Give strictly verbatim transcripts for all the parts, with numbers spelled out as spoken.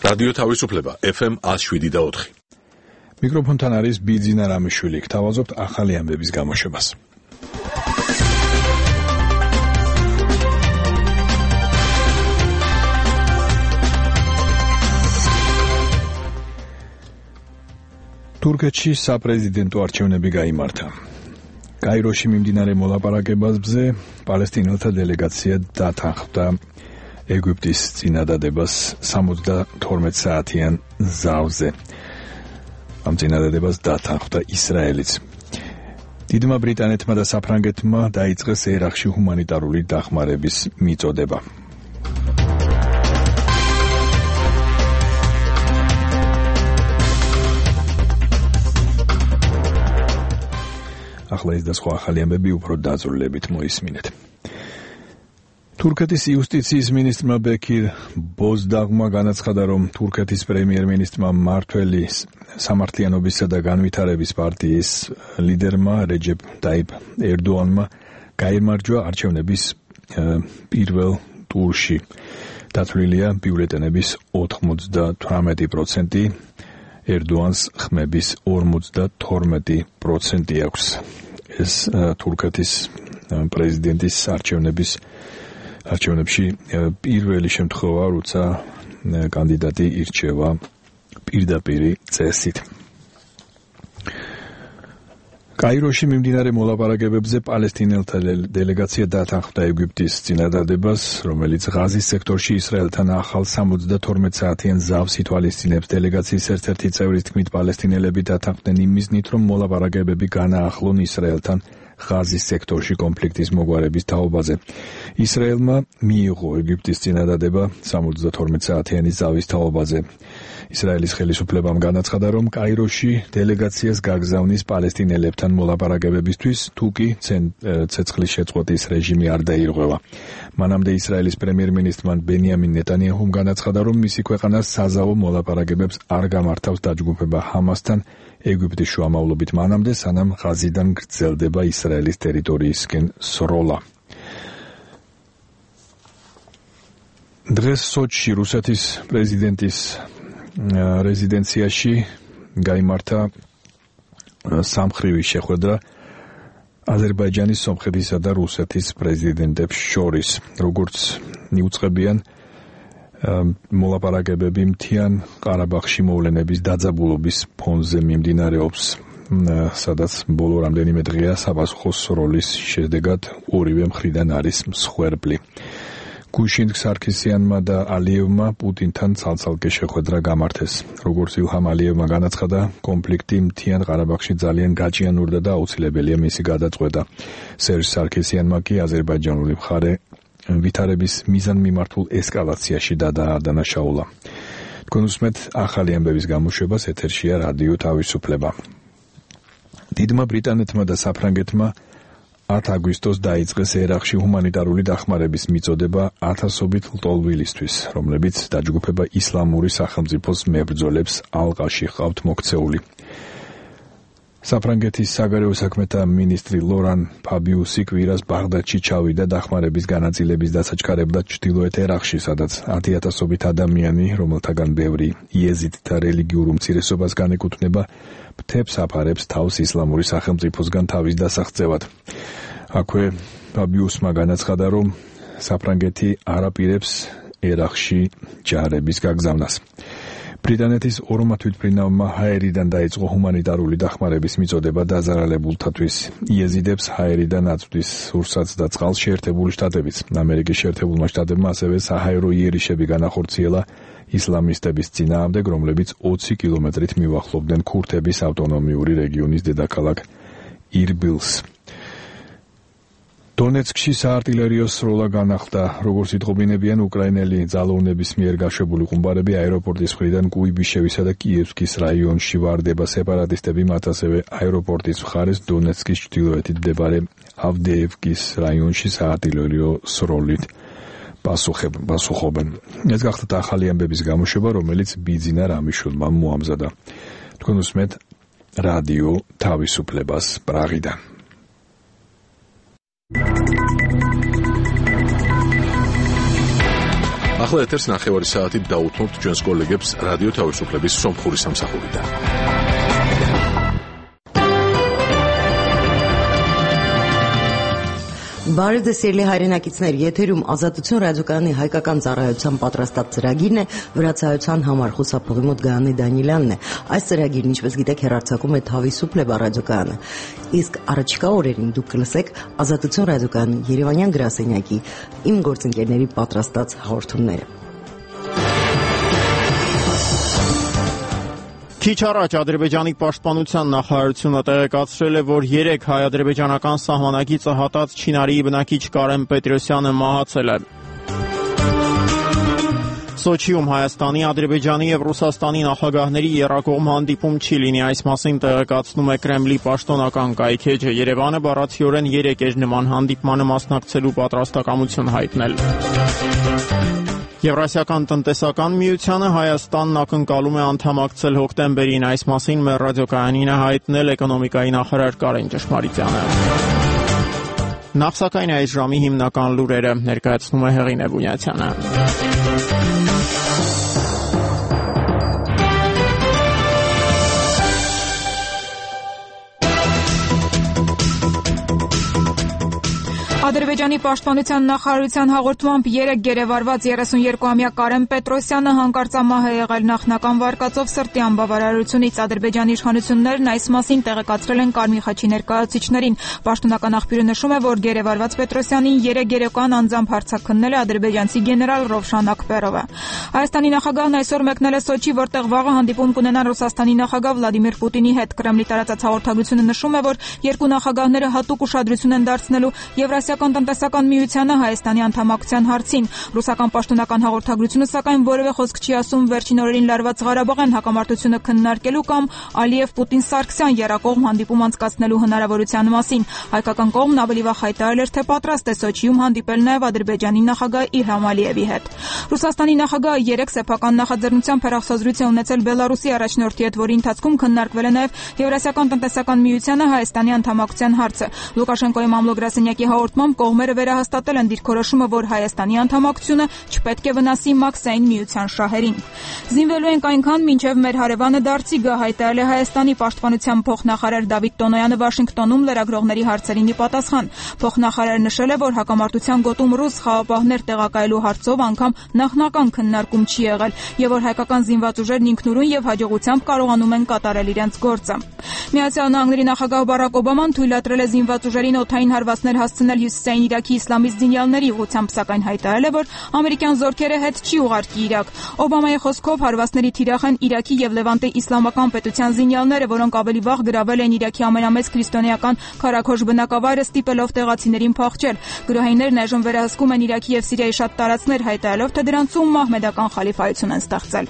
რადიო თავისუფლება ეფ ემ one oh seven და four. მიკროფონთან არის ბიძინა რამიშვილი. გთავაზობთ ახალი ამბების გამოშვებას. თურქეთში საპრეზიდენტო არჩევნები გაიმართა. კაიროში მიმდინარე მოლაპარაკებებზე პალესტინელთა დელეგაცია დათანხმდა ეგვიპტის წინადადებას სამოცდათორმეტ საათიან ზავზე. ამ წინადადებას დათანხმდა ისრაელიც. დიდმა ბრიტანეთმა და საფრანგეთმა დაიწყეს ერაყში ჰუმანიტარული დახმარების მიწოდება. ახლა ეს და სხვა ახალი ამბები უფრო დაწვრილებით მოისმინეთ. თურქეთის იუსტიციის მინისტრმა ბექირ ბოზდაღმა განაცხადა, რომ თურქეთის პრემიერ-მინისტრმა მართველი სამართლიანობისა და განვითარების პარტიის ლიდერმა რეჯეპ ტაიპ ერდოანმა გაიმარჯვა არჩევნების პირველ ტურში. დათვლილია ბიულეტენების ოცდათვრამეტი პროცენტი, ერდოანს ხმების ორმოცდათორმეტი პროცენტი აქვს. ეს თურქეთის პრეზიდენტის არჩევნების არჩევნებში პირველი შემთხვევა, როცა კანდიდატი ირჩევა პირდაპირი წესით. კაიროში მიმდინარე მოლაპარაკებებზე პალესტინელთა დელეგაცია დათანხმდა ეგვიპტის წინადადებას, რომელიც ღაზის სექტორში ისრაელთან ახალ სამოცდათორმეტ საათიან ზავს ითვალისწინებს. დელეგაციის ერთ-ერთი წევრის თქმით, პალესტინელები დათანხმდნენ იმ მიზნით, რომ მოლაპარაკებები განაახლონ ისრაელთან ღაზის სექტორში კონფლიქტის მოგვარების თაობაზე. ისრაელმა მიიღო ეგვიპტის წინადადება სამოცდათორმეტ საათიანი ზავის თაობაზე. ისრაელის ხელისუფლებამ განაცხადა, რომ კაიროში დელეგაციას გაგზავნის პალესტინელებთან მოლაპარაკებებისთვის, თუკი ცეცხლის შეწყვეტის რეჟიმი არ დაირღვევა. მანამდე ისრაელის პრემიერ-მინისტრმა ბენიამინ ნეტანიაჰუმ განაცხადა, რომ მისი ქვეყანა საზავო მოლაპარაკებებს არ გამართავს დაჯგუფება ჰამასთან ეგვიპტის შუამავლობით მანამდე, სანამ ღაზიდან გრძელდება ისრაელის ტერიტორიისკენ სროლა. დღეს სოჩში რუსეთის პრეზიდენტის რეზიდენციაში გაიმართა სამხრივი შეხვედრა აზერბაიჯანის, სომხეთისა და რუსეთის პრეზიდენტებს შორის. როგორც მიუწყებიან, მოლაპარაკებები მთიან ყარაბაღში მოვლენების დაძაბულობის ფონზე მიმდინარეობს, სადაც ბოლო რამდენიმე დღეა საპასუხო სროლის შედეგად ორივე მხრიდან არის მსხვერპლი. გუშინ სარქისიანმა და ალიევმა პუტინთან ცალ-ცალკე შეხვედრა გამართეს. როგორც ილჰამ ალიევმა განაცხადა, კონფლიქტი მთიან ყარაბაღში ძალიან გაჭიანურდა და აუცილებელია მისი გადაწყვეტა. სერჟ სარქისიანმა კი აზერბაიჯანული მხარე ვითარების მიზანმიმართულ ესკალაციაში დაადანაშაულა. თქვენ უსმენთ ახალი ამბების გამოშვებას, ეთერშია რადიო თავისუფლება. დიდმა ბრიტანეთმა და საფრანგეთმა ათ აგვისტოს დაიწყეს ერაყში ჰუმანიტარული დახმარების მიწოდება ათასობით ლტოლვილისთვის, რომლებიც დაჯგუფება ისლამური სახელმწიფოს მებრძოლებს ალყაში ჰყავთ მოქცეული. საფრანგეთის საგარეო საქმეთა მინისტრი ლორან ფაბიუსი კვირას ბაღდადში ჩავიდა დახმარების განაწილების დასაჩქარებლად ჩრდილოეთ ერაყში, სადაც ათი ათასობით ადამიანი, რომელთაგან ბევრი იეზიდთა რელიგიურ უმცირესობას განეკუთვნება, მთებს აფარებს თავს ისლამური სახელმწიფოსგან თავის დასაღწევად. აქვე ფაბიუსმა განაცხადა, რომ საფრანგეთი არ აპირებს ერაყში ჯარების გაგზავნას. ბრიტანეთის ორმა თვითმფრინავმა ჰაერიდან დაიწყო ჰუმანიტარული დახმარების მიწოდება დაზარალებულთათვის. იეზიდებს ჰაერიდან აწვდის სურსათს და წყალს შეერთებული შტატებიც. ამერიკის შეერთებულმა შტატებმა ასევე საჰაერო იერიშები განახორციელა ისლამისტების წინააღმდეგ, რომლებიც ოცი კილომეტრით მივახლოვდნენ ქურთების ავტონომიური რეგიონის დედაქალაქ ირბილს. დონეცკში საარტილერიო სროლა განახლდა. როგორც იტყობინებიან, უკრაინელი ძალოვნების მიერ გაშვებული ყუმბარები აეროპორტის მხრიდან კუიბიშევისა და კიევსკის რაიონში ვარდება. სეპარატისტები მათ ასევე აეროპორტის მხარეს დონეცკის ჩრდილოეთით მდებარე ავდეევკის რაიონში საარტილერიო სროლით პასუხობენ. ეს გახლავთ ახალი ამბების გამოშვება, რომელიც ბიძინა რამიშვილმა მოამზადა. თქვენ უსმენთ რადიო თავისუფლებას პრაღიდან. ახლა ეთერს ნახევარი საათით დაუთმობთ ჩვენს კოლეგებს რადიო თავისუფლების სომხური სამსახურიდან. Բարև ձեզ սիրելի հայրենակիցներ, եթերում Ազատություն ռադիոկայանի հայկական ծառայության պատրաստած ծրագիրն է, վրացայության համար խուսափողի մոտ Գայանե Դանիելյանն է։ Այս ծրագիրն, ինչպես գիտեք, հեռարձակում է Թավիսուփլեբա ռադիոկայանը։ Իսկ առաջիկա օրերին դուք կլսեք Ազատություն ռադիոկայանի Երևանյան գրասենյակի իմ գործընկերների պատրաստած հաղորդումները։ Քիչ առաջ Ադրբեջանի պաշտպանության նախարարությունը տեղեկացրել է, որ երեք հայ-ադրբեջանական սահմանակիցը հատած Չինարիի բնակիչ Կարեն Պետրոսյանը մահացել է։ Սոչիում Հայաստանի, Ադրբեջանի եւ Ռուսաստանի նախագահների եռակողմ հանդիպում չի լինի, այս մասին տեղեկացնում է Կրեմլի պաշտոնական կայքէջը։ Երևանը բառացիորեն երեք էր նման հանդիպմանը մասնակցելու պատրաստակամություն հայտնել։ Եվրասիական տնտեսական միությանը Հայաստանն ակնկալում է անդամակցել հոկտեմբերին, այս մասին մեր ռադիոկայանին է հայտնել էկոնոմիկայի նախարար Կարեն Ճշմարիտյանը։ Նախ սակայն այս ժամի հիմնական լուրերը ներկայացնում է Հեղինե Բունյացյանը։ Ադրբեջանի պաշտպանության նախարարության հաղորդմամբ երեք գերեվարված երեսուներկուամյա Կարեն Պետրոսյանը հանկարծամահ է եղել նախնական վարկածով սրտի անբավարարությունից։ Ադրբեջանի իշխանություններն այս մասին տեղեկացրել են Կարմիր խաչի ներկայացուցիչներին։ Պաշտոնական աղբյուրը նշում է, որ գերեվարված Պետրոսյանին երեք գերեական անձամբ հարձակքնել է ադրբեջանցի գեներալ Ռովշան Աքբերովը։ Հայաստանի նախագահն այսօր մեկնել է Սոչի, որտեղ վաղը հանդիպում կունենան Ռուսաստանի նախագահ Վլադիմիր Պուտինի հետ։ Կրեմլի տարածած հաղորդագրությունը նշում է, որ երկու նախագահները հատուկ ուշադրություն են դարձնելու Եվրասիական տնտեսական միությանը Հայաստանի անդամակցության հարցին։ Ռուսական պաշտոնական հաղորդագրությունը սակայն որևէ խոսք չի ասում վերջին օրերին լարված Ղարաբաղյան հակամարտությունը քննարկելու կամ Ալիև-Պուտին-Սարգսյան եռակողմ հանդիպում անցկացնելու հնարավորության մասին։ Հայկական կողմն ավելի վաղ հայտարարել էր, թե պատրաստ է Սոչիում հանդիպել նաև Ադրբեջանի նախագահ Իլհամ Ալիևի հետ։ Ռուսաստանի նախագահը երեք սեփական նախաձեռնությամբ հեռախոսազրույց է ունեցել Բելարուսի առաջնորդի հետ, որի ընթացքում քննարկվել է նաև Եվրասիական տնտեսական միությանը Հայաստանի անդամակցության հարցը։ Լուկաշենկոյի մամլո գրասենյակի հաղորդմամբ կողմերը վերահաստատել են դիրքորոշումը, որ Հայաստանի անդամակցությունը չպետք է վնասի Մաքսային միության շահերին։ Զինվելու ենք այնքան, մինչև մեր հարևանը դարձի գա, հայտարարել է Հայաստանի պաշտպանության փոխնախարար Դավիթ Տոնոյանը Վաշինգտոնում լրագրողների հարցերին ի պատասխան։ Փոխնախարարը նշել է, որ հակամարտության գոտում ռուս խաղապահներ տեղակայելու հարցով անգամ նախնական քննարկում չի եղել եւ որ հայկական զինված ուժերն ինքնուրույն եւ հաջողությամբ կարողանում են կատարել իրենց գործը։ Միացյալ Նահանգների նախագահ Բարակ Օբաման թույլատրել է զինված ուժերին օդային հարվածներ հասցնել Հյուսիսային Իրաքի իսլամիստ զինյալների ուղղությամբ, սակայն հայտարարել է, որ ամերիկյան զորքերը հետ չի ուղարկի Իրաք։ Օբամայի խոսքով հարվածների թիրախ են Իրաքի եւ Լևանտի իսլամական պետության զինյալները, որոնք ավելի վաղ գրավել են Իրաքի ամենամեծ քրիստոնեական քարաքոշ բնակավայրը, ստիպելով տեղացիներին փախչել։ Գրոհիներն այժմ վերահսկում են Իրաքի եւ Սիրիայի շատ տարածքներ, հայտարարելով, թե դրանցում մահմեդական խալիֆայություն են ստեղծել։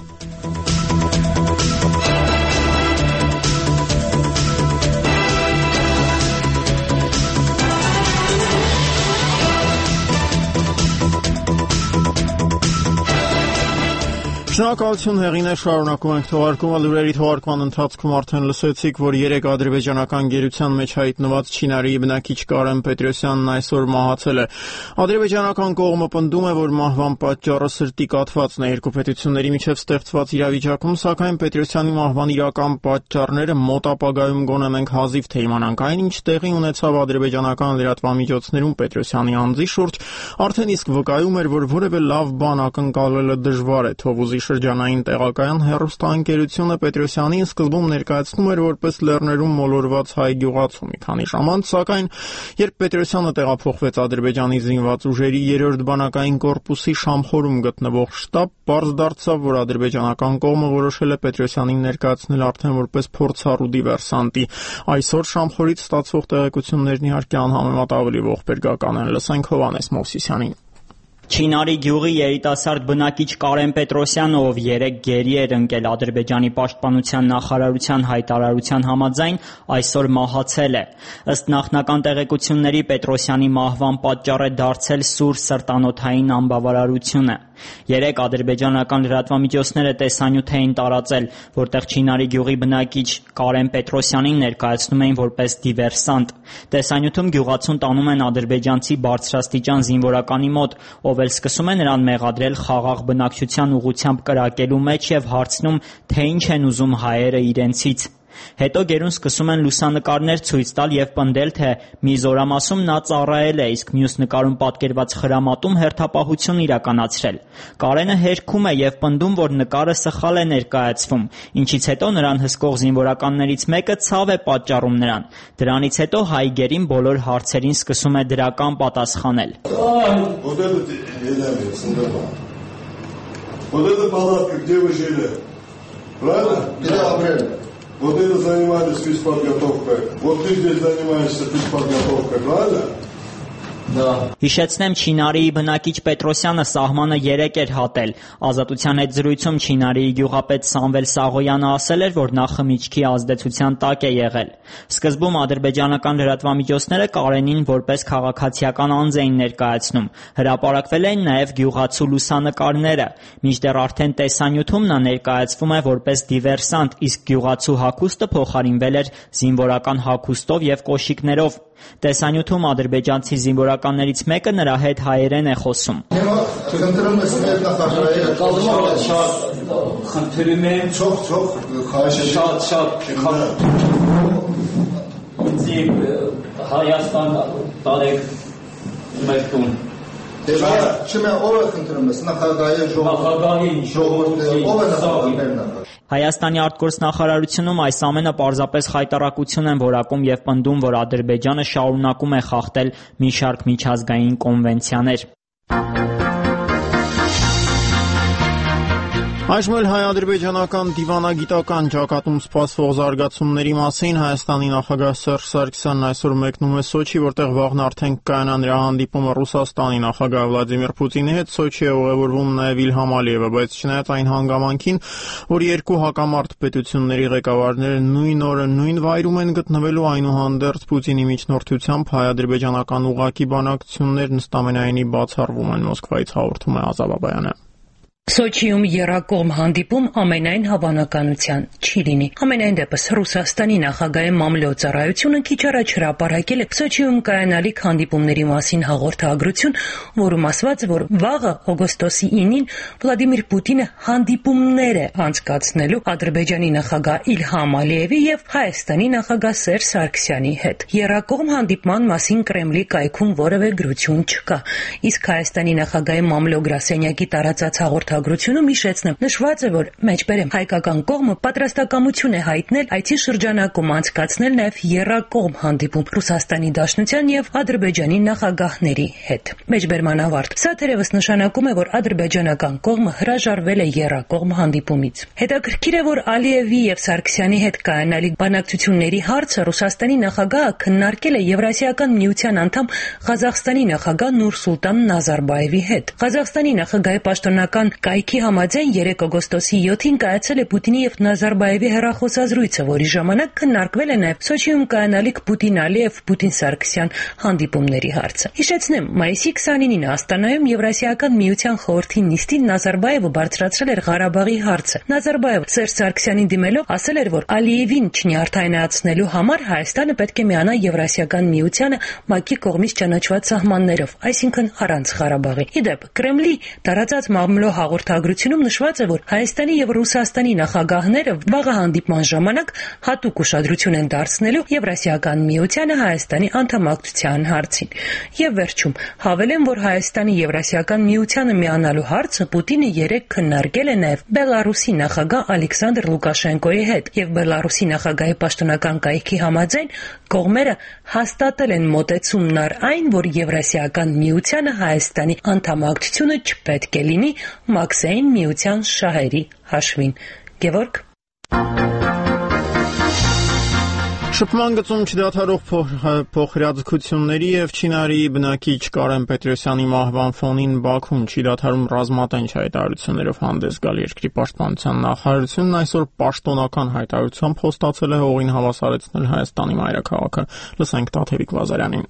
Շնորհակալություն Հեղինե, շարունակում ենք թողարկումը։ Լուրերի թողարկման ընթացքում արդեն լսեցիք, որ երեք ադրբեջանական գերության մեջ հայտնված Չինարիի բնակիչ Կարեն Պետրոսյանն այսօր մահացել է։ Ադրբեջանական կողմը պնդում է, որ մահվան պատճառը սրտի կաթվածն է երկու պետությունների միջև ստեղծված իրավիճակում, սակայն Պետրոսյանի մահվան իրական պատճառները մոտ ապագայում գոնե մենք հազիվ թե իմանանք։ Այն, ինչ տեղի ունեցավ ադրբեջանական լրատվամիջոցներում Պետրոսյանի անձի շուրջ, արդեն իսկ վկայում էր, որ որևէ լավ բան ակնկալելը դժվար է։ Թովուզի շրջանային տեղակայան հեռուստաընկերությունը Պետրոսյանին սկզբում ներկայացնում էր որպես Լեռներում մոլորված հայ գյուղացու մի քանի ժամ անց, սակայն երբ Պետրոսյանը տեղափոխվեց Ադրբեջանի զինված ուժերի երրորդ բանակային կորպուսի Շամխորում գտնվող շտաբ, պարզ դարձավ, որ ադրբեջանական կողմը որոշել է Պետրոսյանին ներկայացնել արդեն որպես փորձառու դիվերսանտի։ Այսօր Շամխորից ստացվող տեղեկություններն իհարկե անհամեմատ ավելի ողբերգական են։ Լսենք Հովհաննես Մովսիսյանին։ Չինարի գյուղի երիտասարդ բնակիչ Կարեն Պետրոսյանը, ով երեք գերի էր ընկել Ադրբեջանի պաշտպանության նախարարության հայտարարության համաձայն, այսօր մահացել է։ Ըստ նախնական տեղեկությունների Պետրոսյանի մահվան պատճառ է դարձել սուր սրտանոթային անբավարարությունը։ Երեք ադրբեջանական լրատվամիջոցները տեսանյութ էին տարածել, որտեղ Չինարի գյուղի բնակիչ Կարեն Պետրոսյանին ներկայացնում էին որպես դիվերսանտ։ Տեսանյութում գյուղացուն տանում են ադրբեջանցի բարձրաստիճան զինվորականի մոտ, ով հետով էլ սկսում է նրան մեղադրել խաղաղ բնակչության ուղղությամբ կրակելու մեջ եւ հարցնում, թե ինչ են ուզում հայերը իրենցից։ Հետո գերուն սկսում են լուսանկարներ ցույց տալ եւ պնդել, թե մի զորամասում նա ծառայել է, իսկ մյուս նկարում պատկերված խրամատում հերթապահություն իրականացրել։ Կարենը հերքում է եւ պնդում, որ նկարը սխալ է ներկայացվում, ինչից հետո նրան հսկող զինվորականներից մեկը ցավ է պատճառում նրան։ Դրանից հետո հայ գերին բոլոր հարցերին սկսում է դրական պատասխանել։ Вот это занимались спецподготовкой, вот ты здесь занимаешься спецподготовкой, правильно? Հիշեցնեմ, Չինարիի բնակիչ Պետրոսյանը սահմանը երեք էր հատել։ Ազատության հետ զրույցում Չինարիի գյուղապետ Սամվել Սաղոյանը ասել էր, որ նա խմիչքի ազդեցության տակ է եղել։ Սկզբում ադրբեջանական լրատվամիջոցները Կարենին որպես քաղաքացիական անձ էին ներկայացնում։ Հրապարակվել էին նաև գյուղացու լուսանկարները, մինչդեռ արդեն տեսանյութում նա ներկայացվում է որպես դիվերսանտ, իսկ գյուղացու հագուստը փոխարինվել էր զինվորական հագուստով եւ կոշիկներով։ Տեսանյութում ադրբեջանցի զինվորականներից մեկը նրա հետ հայերեն է խոսում։ Խնդրում եմ Çox çox xahiş շատ շատ ինձ Հայաստան տարեք մեր տուն։ Չմե ո՞ր է խնդրում ես նախագահի ժողովրդի ժողովրդի ո՞վ է նախագահը։ Հայաստանի արտգործնախարարությունում այս ամենը պարզապես խայտառակություն են որակում եւ պնդում, որ Ադրբեջանը շարունակում է խախտել մի շարք միջազգային կոնվենցիաներ։ Այժմ էլ հայ-ադրբեջանական դիվանագիտական ճակատում սպասվող զարգացումների մասին Հայաստանի նախագահ Սերժ Սարգսյանն այսօր մեկնում է Սոչի, որտեղ վաղն արդեն կայանա նրա հանդիպումը Ռուսաստանի նախագահ Վլադիմիր Պուտինի հետ։ Սոչի է ուղևորվում նաև Իլհամ Ալիևը, բայց չնայած այն հանգամանքին, որ երկու հակամարտ պետությունների ղեկավարները նույն օրը նույն վայրում են գտնվելու, այնուհանդերձ Պուտինի միջնորդությամբ հայ-ադրբեջանական ուղղակի բանակցություններն ըստամենայնի բացառվում են, Մոսկվայից հաղորդում է Ազատ Բաբայանը։ Սոչիում եռակողմ հանդիպում ամենայն հավանականության չի լինի։ Ամենայն դեպս Ռուսաստանի նախագահի մամլոյ-ծառայությունը քիչ առաջ հրապարակել է Սոչիում կայանալիք հանդիպումների մասին հաղորդագրություն, որում ասված է, որ վաղը օգոստոսի ինին Վլադիմիր Պուտինը հանդիպումներ է անցկացնելու Ադրբեջանի նախագահ Իլհամ Ալիևի եւ Հայաստանի նախագահ Սերժ Սարգսյանի հետ։ Եռակողմ հանդիպման մասին Կրեմլի կայքում որևէ գրություն չկա, իսկ Հայաստանի նախագահի մամլոյ գրասենյակի տարածած հաղորդագրությունը Ագրությունում հիշեցնեմ, նշված է, որ մեջբերեմ հայկական կողմը պատրաստակամություն է հայտնել այցի շրջանակում անցկացնել նաև եռակողմ հանդիպում Ռուսաստանի Դաշնության եւ Ադրբեջանի նախագահների հետ։ Մեջբերման ավարտ։ Սա թերևս նշանակում է, որ ադրբեջանական կողմը հրաժարվել է եռակողմ հանդիպումից։ Հետաքրքիր է, որ Ալիևի եւ Սարգսյանի հետ կայանալիք բանակցությունների հարցը Ռուսաստանի նախագահը քննարկել է Եվրասիական միության անդամ Ղազախստանի նախագահ Նուրսուլտան Նազարբաևի հետ։ Ղազախստանի նախագահի պաշտոնական կայքի համաձայն երեք օգոստոսի յոթին կայացել է Պուտինի եւ Նազարբաևի հեռախոսազրույցը, որի ժամանակ քննարկվել է նաեւ Սոչիում կայանալիք Պուտին-Ալիև Պուտին-Սարգսյան հանդիպումների հարցը։ Հիշեցնեմ, մայիսի քսանինին Աստանայում Եվրասիական միության խորհրդի նիստին Նազարբաևը բարձրացրել էր Ղարաբաղի հարցը։ Նազարբաևը Սերժ Սարգսյանին դիմելով ասել էր, որ Ալիևին չնյարդայնացնելու համար Հայաստանը պետք է միանա Եվրասիական միությանը ՄԱԿ-ի կողմից ճանաչված սահմաններով, այսինքն առանց Ղարաբաղի։ Իդեպ Կրեմլի տարածած մամլո հաղորդագրությունում նշված է, որ Հայաստանի եւ Ռուսաստանի նախագահները վաղը հանդիպման ժամանակ հատուկ ուշադրություն են դարձնելու Եվրասիական միությանը Հայաստանի անդամակցության հարցին։ Եվ վերջում հավելեմ, որ Հայաստանի Եվրասիական միությանը միանալու հարցը Պուտինը երեք քննարկել է նաեւ Բելարուսի նախագահ Ալեքսանդր Լուկաշենկոյի հետ, եւ Բելարուսի նախագահի պաշտոնական կայքի համաձայն կողմերը հաստատել են մոտեցումն առ այն, որ Եվրասիական միությանը Հայաստանի անդամակցությունը չպետք է լինի Մաքսային միության շահերի հաշվին։ Գևորգ Շփման գծում չդադարող փոխհրաձգությունների եւ Չինարիի բնակիչ Կարեն Պետրոսյանի մահվան ֆոնին Բաքուն չի դադարում ռազմատենչ հայտարարություններով հանդես գալ երկրի պաշտպանության նախարարությունն այսօր պաշտոնական հայտարարությամբ խոստացել է հողին հավասարեցնել Հայաստանի մայրաքաղաքը։ Լսենք Տաթևիկ Վազարյանին։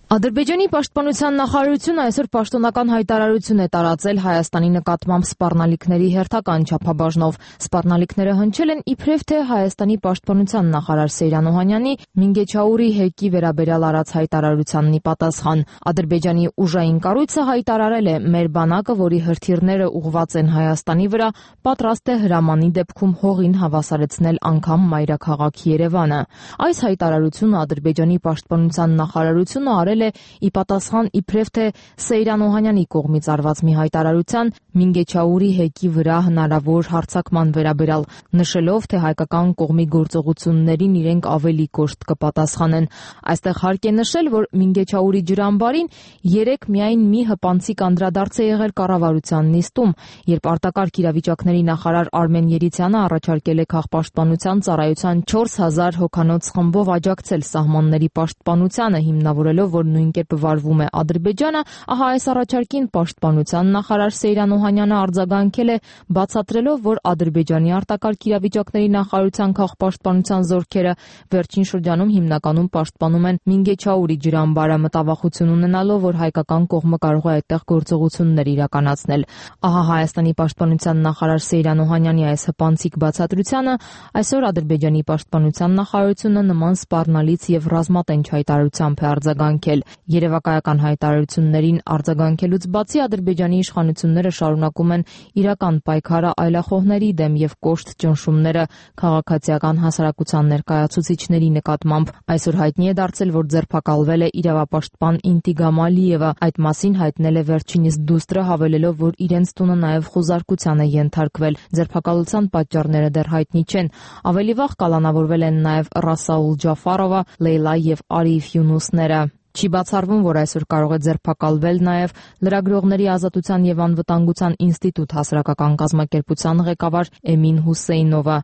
Ադրբեջանի պաշտպանության նախարարությունը այսօր պաշտոնական հայտարարություն է տարածել Հայաստանի նկատմամբ սպառնալիքների հերթական չափաբաժնով։ Սպառնալիքները հնչել են իբրև թե Հայաստանի պաշտպանության նախարար Սեյրան Օհանյանի Մինգեչաուրի հեկի վերաբերյալ արած հայտարարությանն ի պատասխան։ Ադրբեջանի ուժային կառույցը հայտարարել է՝ մեր բանակը, որի հրթիռները ուղղված են Հայաստանի վրա, պատրաստ է հրամանի դեպքում հողին հավասարեցնել անգամ մայրաքաղաք Երևանը։ Այս հայտարարությունը Ադրբեջանի պաշտպանության նախարարությունը արել ի պատասխան իբրև թե Սեյրան Օհանյանի կողմից արված մի հայտարարության Մինգեչաուրի հեկի վրա հնարավոր հարձակման վերաբերյալ, նշելով, թե հայկական կողմի գործողություններին իրենք ավելի կոշտ կպատասխանեն։ Այստեղ հարկ է նշել, որ Մինգեչաուրի ջրամբարին երեք միայն մի հպանցիկ անդրադարձ է եղել կառավարության նիստում, երբ արտակարգ իրավիճակների նախարար Արմեն Երիցյանը առաջարկել է քաղաքապաշտպանության ծառայության չորս հազար հոգանոց խմբով աջակցել սահմանների պաշտպանությանը, հիմնավորելով, որ նույն կերպ վարվում է Ադրբեջանը, ահա այս առաջարկին պաշտպանության նախարար Սեյրան Օհանյանը արձագանքել է, բացատրելով, որ Ադրբեջանի արտակարգ իրավիճակների նախարարության քաղաքապաշտպանության զորքերը վերջին շրջանում հիմնականում պաշտպանում են Մինգեչաուրի ջրամբարը, մտավախություն ունենալով, որ հայկական կողմը կարող է այդտեղ գործողություններ իրականացնել։ Ահա Հայաստանի պաշտպանության նախարար Սեյրան Օհանյանի այս հպանցիկ բացատրությանը այսօր Ադրբեջանի պաշտպանության նախարարությունը նման սպառնալից եւ ռազմատենչ հայտարարությամբ է արձագանքել։ Երևակայական հայտարարություններին արձագանքելուց բացի Ադրբեջանի իշխանությունները շարունակում են իրական պայքարը այլախոհների դեմ եւ կոշտ ճնշումները քաղաքացիական հասարակության ներկայացուցիչների նկատմամբ։ Այսօր հայտնի է դարձել, որ ձերբակալվել է իրավապաշտպան Ինտիգամ Ալիևը։ Այդ մասին հայտնել է վերջինիս դուստրը, հավելելով, որ իրենց տունը նաեւ խոզարկության է ենթարկվել։ Ձերբակալության պատճառները դեռ հայտնի չեն։ Ավելի վաղ կալանավորվել են նաեւ Ռասաուլ Ջաֆարովը, Լեյլա եւ Արիֆ Յունուսները։ Չի բացառվում, որ այսօր կարող է ձերբակալվել նաև Լրագրողների ազատության եւ անվտանգության ինստիտուտ հասարակական կազմակերպության ղեկավար Էմին Հուսեյնովը։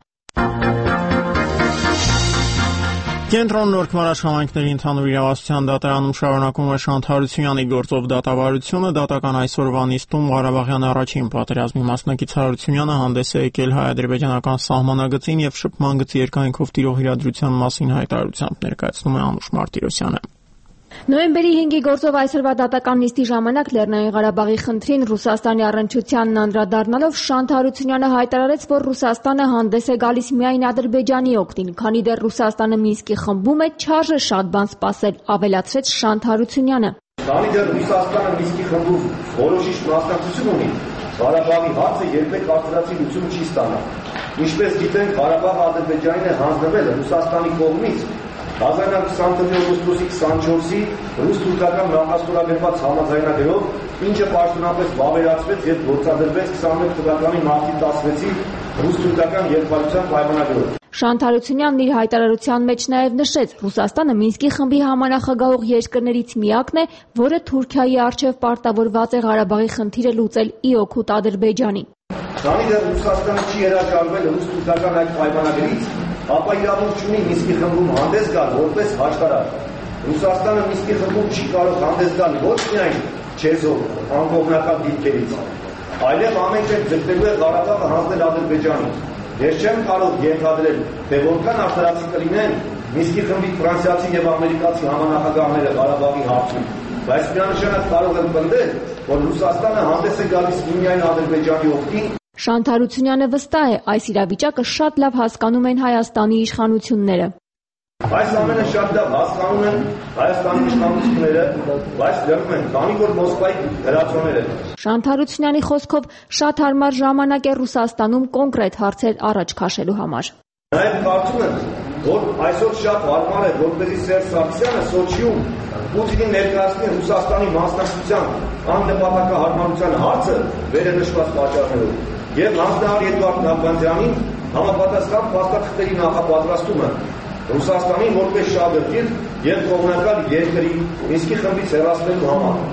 Կենտրոն Նորք Մարաշխամայնքների ընդհանուր իրավասության դատարանում շարունակում է Շանթ Հարությունյանի գործով դատավարությունը։ Դատական այսօրվա նիստում Ղարաբաղյան առաջին պատերազմի մասնակից Հարությունյանը հանդես է եկել հայ-ադրբեջանական սահմանագծին եւ շփման գծի երկայնքով տիրող իրադրության մասին հայտարարությամբ, ներկայացնում է Անուշ Մարտիրոսյանը։ Նոյեմբերի հինգի գործով այսօրվա դատական նիստի ժամանակ Լեռնային Ղարաբաղի խնդրին Ռուսաստանի առնչությանն անդրադառնալով Շանթ Հարությունյանը հայտարարեց, որ Ռուսաստանը հանդես է գալիս միայն Ադրբեջանի օգտին, քանի դեռ Ռուսաստանը Մինսկի խմբում է, չարժե շատ բան սպասել, ավելացրեց Շանթ Հարությունյանը։ Քանի դեռ Ռուսաստանը Մինսկի խմբում որոշիչ մասնակցություն ունի, Ղարաբաղի հարցը երբեք կարծրացի լուծում չի ստանա։ Ինչպես գիտենք, Ղարաբաղը Ադրբեջանին է հանձնվել Ռուսաստանի կողմից հազար նավթ քսանթնվյա օգոստոսի քսանչորսի ռուս-թուրքական նախաստորագրված համաձայնագրով, ինչը պաշտոնապես վավերացվեց եւ գործադրվեց քսանմեկ թվականի մարտի տասնվեցի ռուս-թուրքական երկխոսության պայմանագրով։ Շանթ Հարությունյանն իր հայտարարության մեջ նաև նշեց, Ռուսաստանը Մինսկի խմբի համանախագահող երկրներից միակն է, որը Թուրքիայի առջև պարտավորված է Ղարաբաղի խնդիրը լուծել ի օգուտ Ադրբեջանի։ Քանի դեռ Ռուսաստանը չի հրաժարվել ռուս-թուրքական այդ պայմանագրից, ապա իրավունք չունի Մինսկի խմբում հանդես գալ որպես հաշտարար։ Ռուսաստանը Մինսկի խմբում չի կարող հանդես գալ ոչ միայն չեզոք, անկողմնակալ դիրքերից, այլև ամեն կերպ ձգտելու է Ղարաբաղը հանձնել Ադրբեջանին։ Ես չեմ կարող ենթադրել, թե որքան արտարացի կլինեն Մինսկի խմբի ֆրանսիացի եւ ամերիկացի համանախագահները Ղարաբաղի հարցում, բայց միանշանակ կարող եմ պնդել, որ Ռուսաստանը հանդես է գալիս միայն Ադրբեջանի օգտին։ Շանթ Հարությունյանը վստահ է, այս իրավիճակը շատ լավ հասկանում են Հայաստանի իշխանությունները։ Այս ամենը շատ լավ հասկանում են Հայաստանի իշխանությունները, բայց լրում են, քանի որ Մոսկվայի հրացոներ են։ Շանթ Հարությունյանի խոսքով շատ հարմար ժամանակ է Ռուսաստանում կոնկրետ հարցեր առաջ քաշելու համար։ Նաև կարծում եմ, որ այսօր շատ հարմար է, որպեսզի Սերժ Սարգսյանը Սոչիում Պուտինին ներկայացնի Ռուսաստանի մասնակցության աննպատակահարմարության հարցը վերը նշված պատճառներով եւ հանձնարար Էդուարդ Նալբանդյանին համապատասխան փաստաթղթերի նախապատրաստումը Ռուսաստանին որպես շահագրգիռ եւ կողմնակալ երկրի Մինսկի խմբից հեռացնելու համար։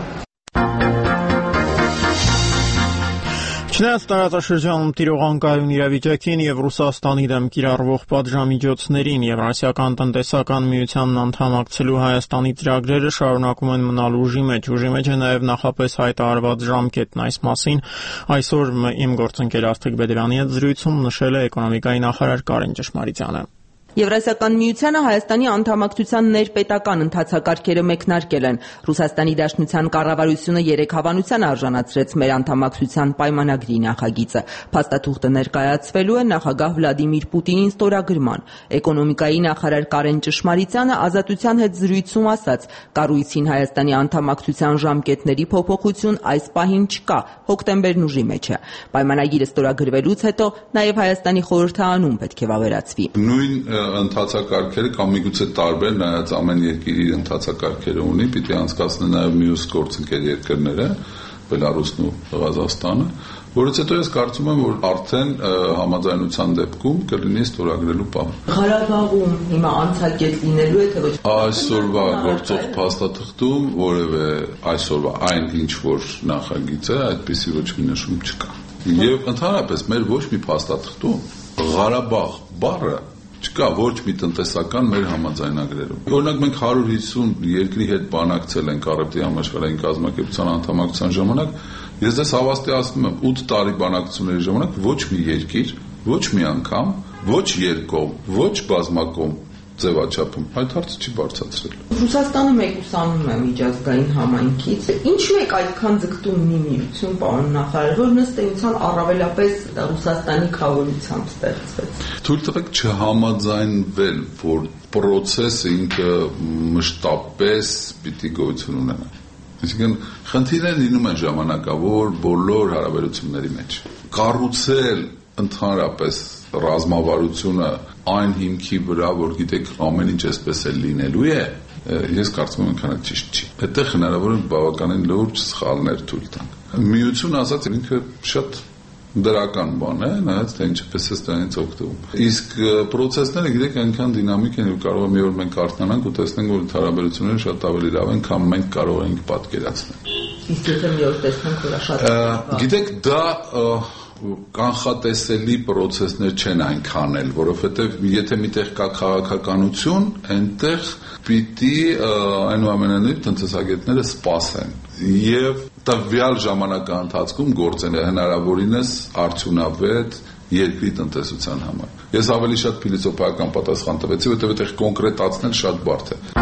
Չնայած տարածաշրջանում տիրող անկայուն իրավիճակին եւ Ռուսաստանի դեմ կիրառվող պատժամիջոցներին Եվրասիական տնտեսական միությանն անդամակցելու Հայաստանի ծրագրերը շարունակում են մնալ ուժի մեջ։ Ուժի մեջ է նաեւ նախապես հայտարարված ժամկետն այս մասին այսօր իմ գործընկեր Արթիկ Բեդրյանի հետ զրույցում նշել է էկոնոմիկայի նախարար Կարեն Ճշմարիտյանը։ Եվրասիական միությանը Հայաստանի անդամակցության ներպետական ընթացակարգերը մեկնարկել են։ Ռուսաստանի Դաշնության կառավարությունը երեք հավանության արժանացրեց մեր անդամակցության պայմանագրի նախագիծը։ Փաստաթուղթը ներկայացվելու է նախագահ Վլադիմիր Պուտինին ստորագրման։ Էկոնոմիկայի նախարար Կարեն Ճշմարիցյանը Ազատության հետ զրույցում ասաց. «Կառույցին Հայաստանի անդամակցության ժամկետների փոփոխություն այս պահին չկա, հոկտեմբերն ուժի մեջ է։ Պայմանագիրը ստորագրվելուց հետո նաև Հայաստանի խորհրդարանում պետք է վավերացվի»։ Նույն ընթացակարգերը կամ միգուցե տարբեր, նայած ամեն երկիր իր ընթացակարգերը ունի, պիտի անցկացնի նաև մյուս գործընկեր երկրները, Բելարուսն ու Ղազախստանը, որից հետո ես կարծում եմ, որ արդեն համաձայնության դեպքում կլինի ստորագրելու պահ։ Ղարաբաղում հիմա անցակետ լինելու է, թե ոչ։ Այսօրվա գործող փաստաթղթում որևէ այսօրվա այն ինչ որ նախագիծ է, այդպիսի ոչ մի նշում չկա։ Եվ ընդհանրապես մեր ոչ մի փաստաթղթում Ղարաբաղ բառը չկա ոչ մի տնտեսական մեր համաձայնագրերում։ Օրինակ մենք հարյուր հիսուն երկրի հետ բանակցել ենք Առևտրի համաշխարհային կազմակերպության անդամակցության ժամանակ, ես դες հավաստիացնում եմ ութ տարի բանակցությունների ժամանակ ոչ մի երկիր, ոչ մի անգամ, ոչ երկկողմ, ոչ բազմակողմ ձևաչափում այդ հարցը չի բարձրացրել։ Ռուսաստանը մեկուսանում է միջազգային համայնքից։ Ինչու եք այդքան ձգտում մի միություն, պարոն նախարար, որ ըստ էության առավելապես Ռուսաստանի քավորությամբ ստեղծվեց։ Թույլ տվեք չհամաձայնվել, որ process-ը ինքը մշտապես պիտի գոյություն ունենա։ Այսինքն խնդիրները լինում են ժամանակավոր բոլոր հարաբերությունների մեջ։ Կառուցել ընդհանրապես ռազմավարությունը այն հիմքի վրա, որ գիտեք ամեն ինչ այսպես է լինելու է, ես կարծում եմ այնքան ճիշտ չի։ Այդտեղ հնարավոր է բավականին լուրջ սխալներ թույլ տանք։ Միություն ասած ինքը շատ դրական բան է, նայած թե ինչպես է դրանից օգտվում։ Իսկ process-ները գիտեք այնքան դինամիկ են, որ կարող է մի օր մենք արթնանանք ու տեսնենք, որ հարաբերությունները շատ ավելի լավ են, քան մենք կարող ենք պատկերացնել։ Իսկ եթե մի օր տեսնենք, որ շատ գիտեք դա կանխատեսելի process-ներ չեն այնքան էլ, որովհետև եթե միտեղ կա քաղաքականություն, այնտեղ պիտի այնուամենայնիվ տնտեսագետները սպասեն եւ տվյալ ժամանակահատվածում գործեն հնարավորինս արդյունավետ երկրի տնտեսության համար։ Ես ավելի շատ փիլիսոփայական պատասխան տվեցի, որովհետև այդտեղ կոնկրետացնել շատ բարդ է։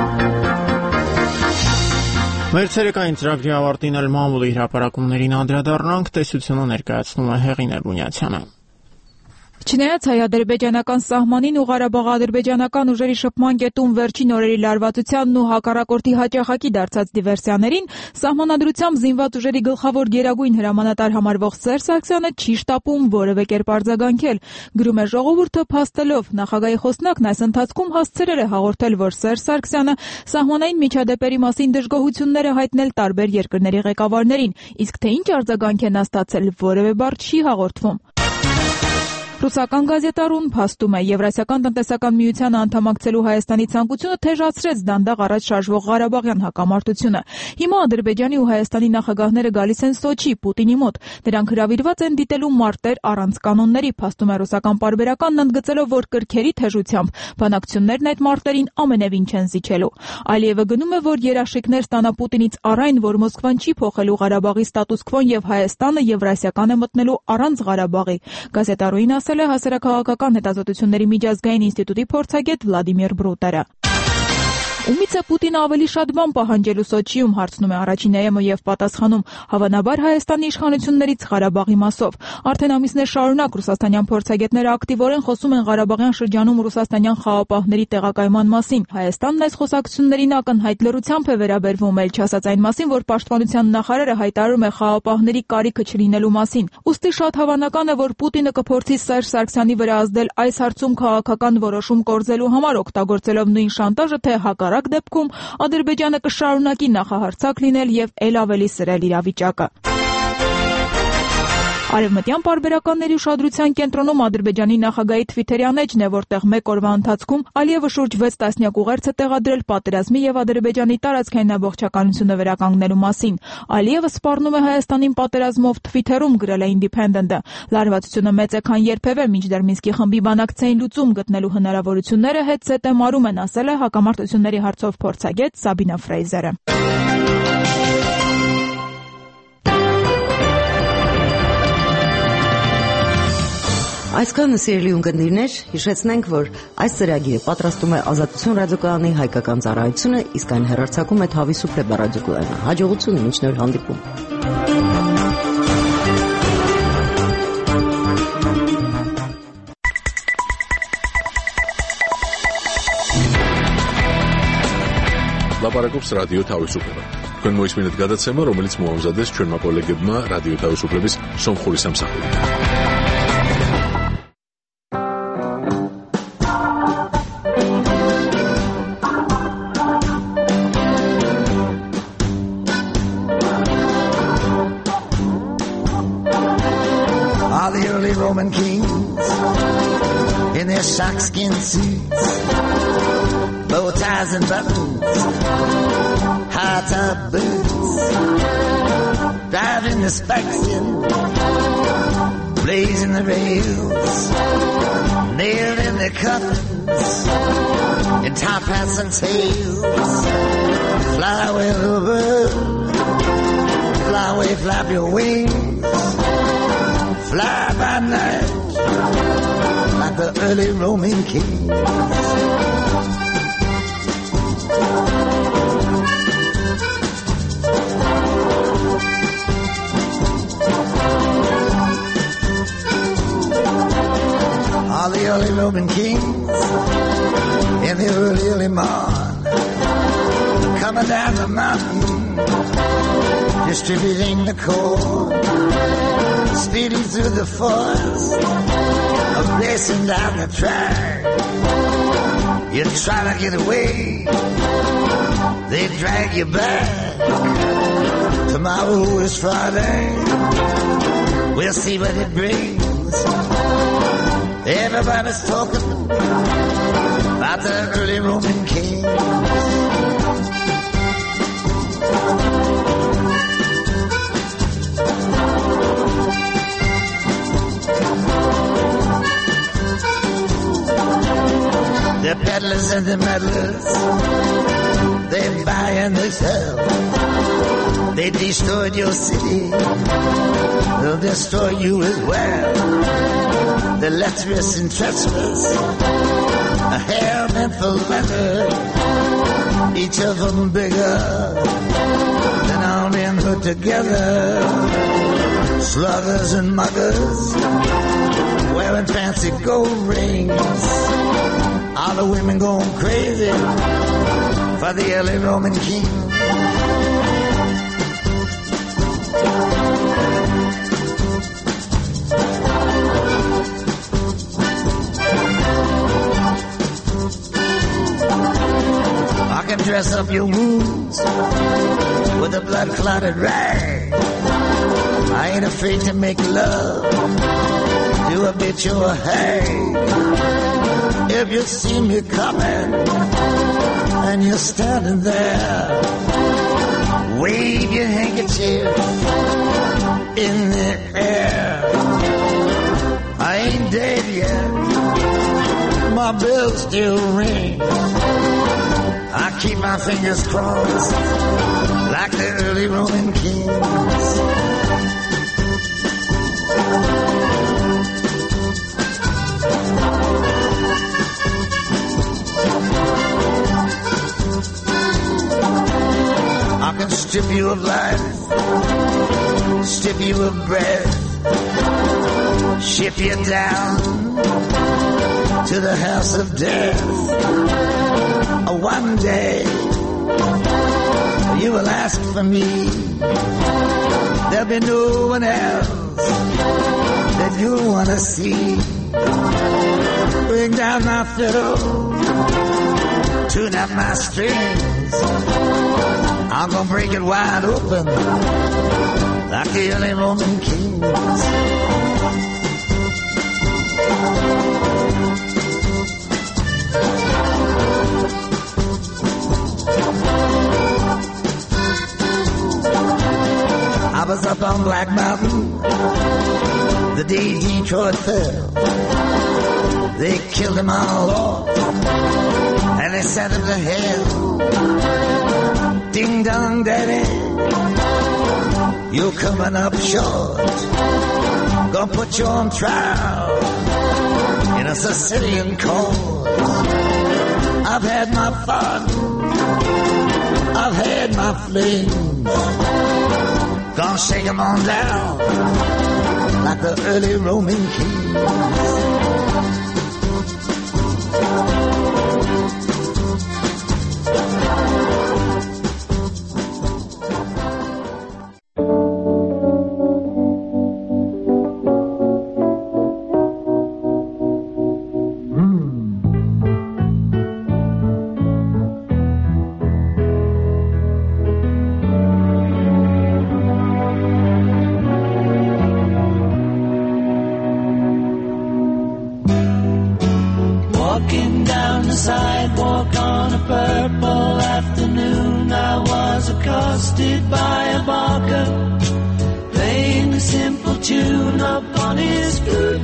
Մեր ցերեկային ծրագրի ավարտին էլ մամուլի հրապարակումներին անդրադառնանք, տեսությունը ներկայացնում է Հեղինե Բունյացյանը։ Չնայած հայ-ադրբեջանական սահմանին ու Ղարաբաղ-ադրբեջանական ուժերի շփման կետում վերջին օրերի լարվածությանն ու հակառակորդի հաճախակի դարձած դիվերսիաներին, սահմանադրությամբ զինված ուժերի գլխավոր գերագույն հրամանատար համարվող Սերժ Սարգսյանը չի շտապում որևէ կերպ արձագանքել։ Գրում է ժողովուրդը փաստելով, նախագահի խոսնակն այս ընթացքում հասցրել է հաղորդել, որ Սերժ Սարգսյանը սահմանային միջադեպերի մասին դժգոհություններ է հայտնել տարբեր երկրների ղեկավարներին, իսկ թե ինչ արձագանք են ստացել, որևէ բառ չի հաղորդվում։ Ռուսական գազետարուն փաստում է Եվրասիական տնտեսական միությանը անդամակցելու Հայաստանի ցանկությունը թեժացրեց դանդաղ առաջ շարժվող Ղարաբաղյան հակամարտությունը։ Հիմա Ադրբեջանի ու Հայաստանի նախագահները գալիս են Սոչի, Պուտինի մոտ։ Նրանք հրավիրված են դիտելու մարտեր առանց կանոնների, փաստում է ռուսական պարբերականն ընդգծելով, որ կրքերի թեժությամբ բանակցություններն այդ մարտերին ամենևին չեն զիջելու։ Ալիևը գնում է, որ երաշխիքներ ստանա Պուտինից առայն, որ Մոսկվան չի փոխելու Ղարաբաղի ստատուս քվոն եւ Հայաստանը Եվրասիական է մտնելու առանց Ղարաբաղի։ Գազետարույն ասել է հասարակահաղական հետազոտությունների միջազգային ինստիտուտի փորձագետ Վլադիմիր Բրուտերը։ Ումից է Պուտինը ավելի շատ բան պահանջելու Սոչիում, հարցնում է առաջին է ԵՄ եւ պատասխանում, հավանաբար Հայաստանի իշխանություններից Ղարաբաղի մասով։ Արդեն ամիսներ շարունակ ռուսաստանյան փորձագետները ակտիվորեն խոսում են Ղարաբաղյան շրջանում ռուսաստանյան խաղապահների տեղակայման մասին։ Հայաստանն այս խոսակցություններին ակնհայտ լռությամբ է վերաբերվում, ել չասած այն մասին, որ պաշտպանության նախարարը հայտարարում է խաղապահների կարիքը չլինելու մասին։ Ուստի շատ հավանական է, որ Պուտինը կփորձի Սերժ Սարգսյանի վրա ազդել այս հարցում քաղաքական որոշում կորզելու համար, օգտագործելով նույն շանտաժը, թե հակառակ դեպքում Ադրբեջանը կշարունակի նախահարձակ լինել եւ ել ավելի սրել իրավիճակը։ Արևմտյան պարբերականների ուշադրության կենտրոնում Ադրբեջանի նախագահի թվիթերյան էջն է, որտեղ մեկ օրվա ընթացքում Ալիևը շուրջ վեց տասնյակ ուղերձ է տեղադրել պատերազմի եւ Ադրբեջանի տարածքային ամբողջականությունը վերականգնելու մասին։ Ալիևը սպառնում է Հայաստանին պատերազմով թվիթերում, գրել է Independent-ը։ Լարվածությունը մեծ է, քան երբևէ, մինչդեռ Մինսկի խմբի բանակցային լուծում գտնելու հնարավորությունները հետզհետե մարում են, ասել է հակամարտությունների հարցով փորձագետ Սաբինա Ֆրեյզերը։ Այսքանը սիրելի ունկնդիրներ, հիշեցնենք, որ այս ծրագիրը պատրաստում է Ազատություն ռադիոկայանի հայկական ծառայությունը, իսկ այն հեռարձակում է Թավիսուփլե ռադիոկայանը։ Հաջողություն, մինչ նոր հանդիպում։ Լապարակոպս ռադիո Թավիսուփլե։ Կնոյս մինուտ գադացեմա, რომელიც մոհամզադես չորմա կոլեգեբմա ռադիո Թավիսուփլեբիս Սոմխորիսամ սախորի։ Roman kings in their sharkskin suits, bow ties and buttons, high-top boots, driving the spikes in, blazing the rails, nailed in their coffins, in top hats and tails. Fly away, little bird, fly away, flap your wings. Fly by night like the early Roman kings. All the early Roman kings in the early, early morn, coming down the mountain, distributing the corn. Speeding through the forest, racing down the track. You try to get away, they drag you back. Tomorrow is Friday, we'll see what it brings. Everybody's talking about the early Roman kings. The peddlers and the meddlers, they buy and they sell. They destroyed your city, they'll destroy you as well. The lecherous and treacherous, a hair meant for leather, each of them bigger than all them put together. Sluggers and muggers, wearing fancy gold rings. All the women going crazy for the early Roman king. I can dress up your wounds with a blood-clotted rag. I ain't afraid to make love to a bitch or a hag. If you see me coming and you're standing there, wave your handkerchief in the air. I ain't dead yet, my bell still rings. I keep my fingers crossed like the early Roman kings. I can strip you of life, strip you of breath, ship you down to the house of death. One day you will ask for me, there'll be no one else that you'll want to see. Bring down my fiddle, tune up my strings, I'm gonna break it wide open like the early Roman kings. I was up on Black Mountain the day Detroit fell. They killed them all off and they sent them to hell. Ding dong daddy, you're coming up short. Gonna put you on trial in a Sicilian cause. I've had my fun, I've had my flings. Gonna shake 'em on down like the early Roman kings. Sidewalk on a purple afternoon, I was accosted by a barker playing a simple tune upon his flute.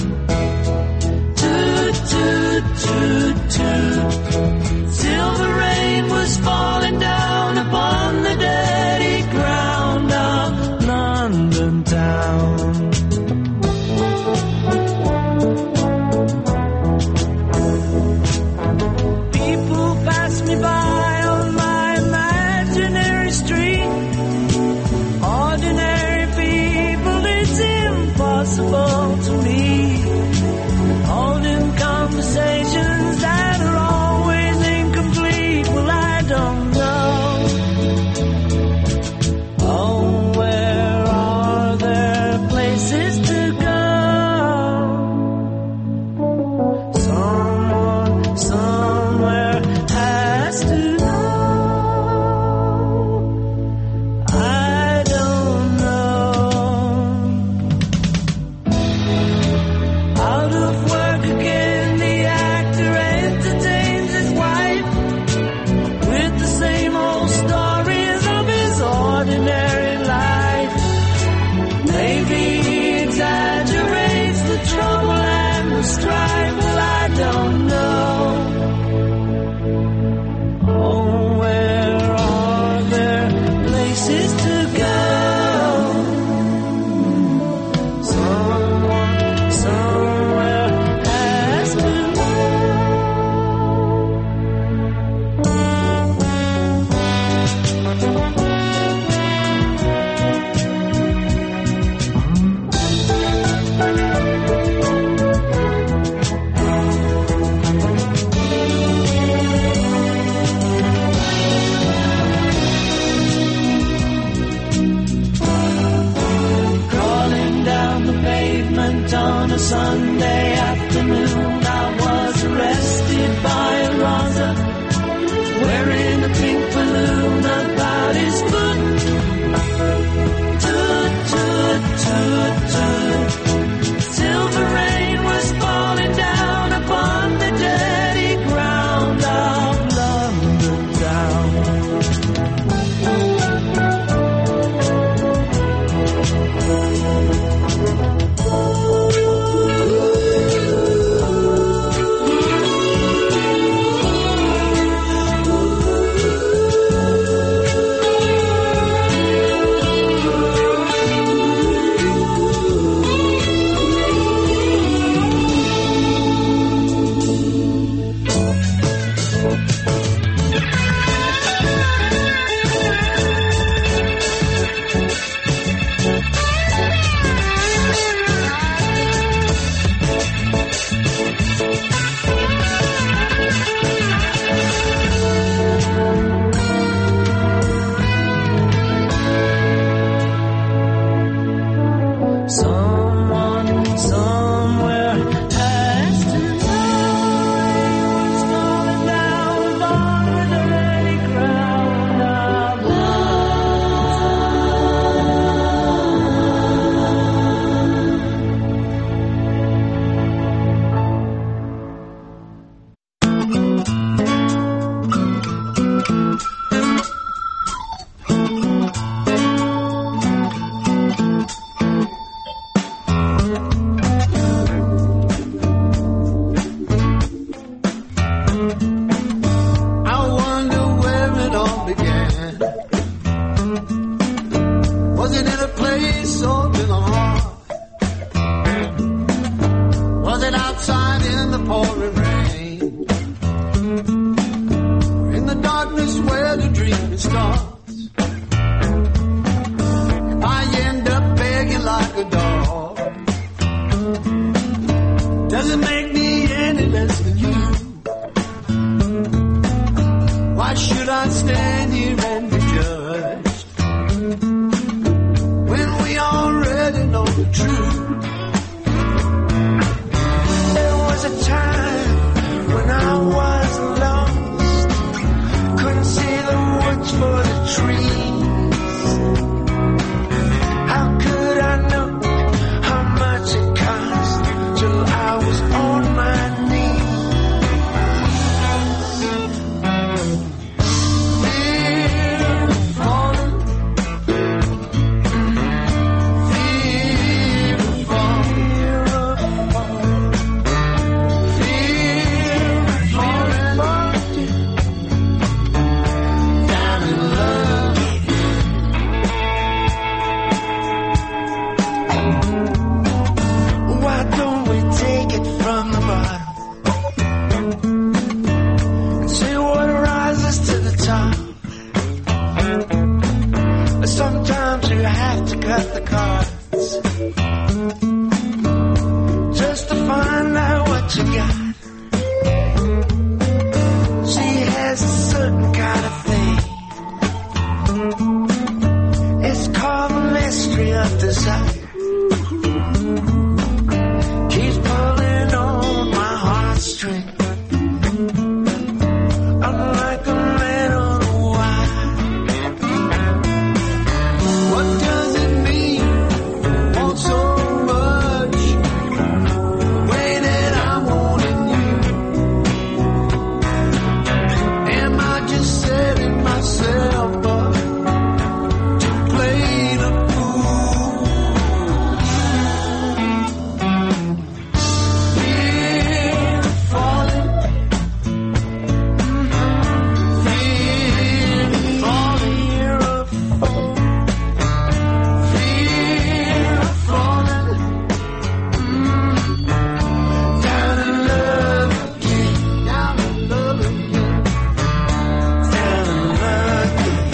Toot, toot, toot, toot. Silver rain was falling down upon the dirty ground of London town. To me, holding conversations that are always incomplete. Well, I don't know. Oh, where are there places to go? Someone, somewhere has to know. I don't know. Out of work again, the actor entertains his wife with the same old stories of his ordinary life. Maybe he exaggerates the trouble and the strife. Well, I don't know. Oh, where are there places to go? Someone, somewhere has to know. Crawling down the pavement on a Sunday afternoon, I was arrested by a Raza wearing a pink balloon about his foot. Toot, toot, toot, toot. Silver rain was falling down upon the dirty ground of London town. Ooh. true. There was a time when I was lost, couldn't see the woods for the trees. How could I know how much it cost till I was on my knees? Sometimes you have to cut the cards just to find out what you got. She has a certain kind of thing. It's called the mystery of desire. Keeps pulling on my heartstring. I'm like a man on a wire. What does it mean? Want so much, way that I'm wanting you. Am I just setting myself up to play the fool? Fear of falling, fear of falling, fear of falling. Fear of falling, mm, down in love again, down in love again, down in love